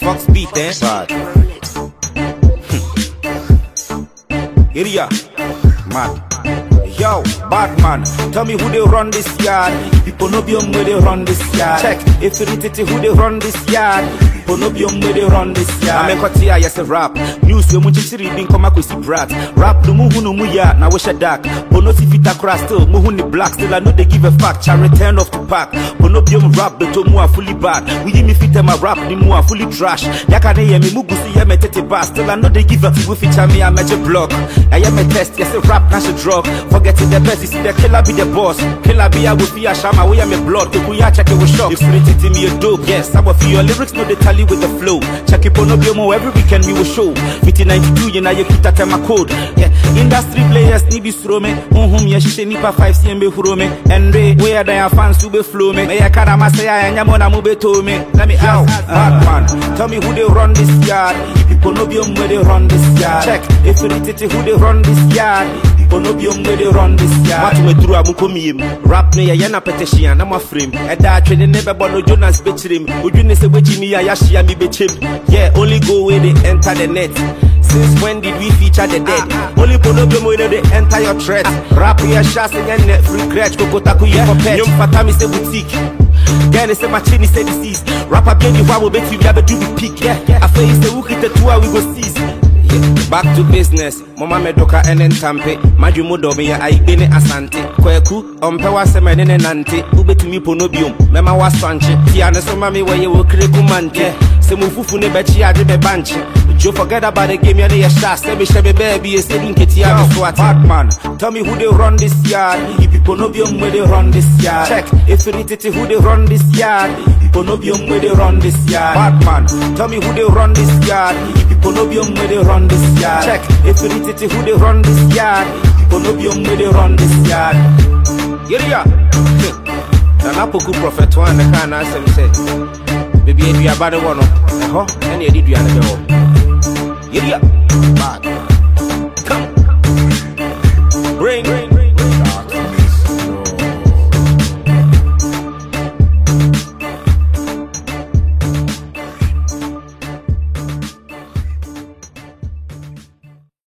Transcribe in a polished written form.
Fox beat, eh? Bad. Area. Mad. Yo, Batman, tell me who they run this yard. People no be on where they run this yard. Check, if you read it, who they run this yard. People no be on where they run this yard. I'm a kotia, yes a rap. News we munchiri bin come up with brat. Rap no muhu no muya, na wish a dark. Bono si fita crash still, muhu ni black. Still I know they give a fuck, cha return off the pack. Bono be on rap, but to mua fully bad. We give me fit my rap, ni mua fully trash. Yakane ye me mugu si ye me tete bar. Still I know they give a we feature me a major block. I am a test, yes a rap, nash a drug. Forget to the best, you see the killer be the boss. Killer be a with a shama, we am a blood. Take we check it with shock. If you me a dope, yes. Some of your lyrics know they tally with the flow. Check it on Obiomo every weekend we will show. 1592, you know you keep that my code. Yeah, industry players need be throw me. Yes, she nipa 5 CMB huro me. And where they are fans to be flow me. May I can't say I am on a move to me. Let me out, Batman. Tell me who they run this yard. People know where they run this yard. Check if you read it, who they run this yard. No be on where they run this yard. What me through a mukomi. Rap me a yana petition, I'm a frame. And that train never borrow Jonas betch him. Would you say which me a yashi and me betch him? Yeah, only go where they enter the net. Since when did we feature the dead? Only Ponobium where they enter your threat. Rap here, shots and net free scratch. Kokotaku ye for pet. Yum Fatami say boutique. Then say my chin say disease. Rapper be the one will bet you never do the peak. Yeah, I feel it's the who hit the tour we go seize. Back to business. Mama medoka enen tampe. Maju modobe ya aibene asante. Kweku, ompewa semenene nante. Ubetumi Ponobium. Mema waspanche. Tiane so mami weye wokreku mante. Se mufufu ne bechi ade be banche. Joe forget about the game, you're shot. Say me shebe baby, you say Ketia SWAT. Batman, tell me who they run this yard. People know where they run this yard. Check if you read it, who they run this yard. People know where they run this yard. Batman, tell me who they run this yard. People know where they run this yard. Check if you read it, who they run this yard. People know where they run this yard. Yeah. Nanapoku prophet one the can answer say. Baby, if you are bad one, and you did you another one. Yeah, bad.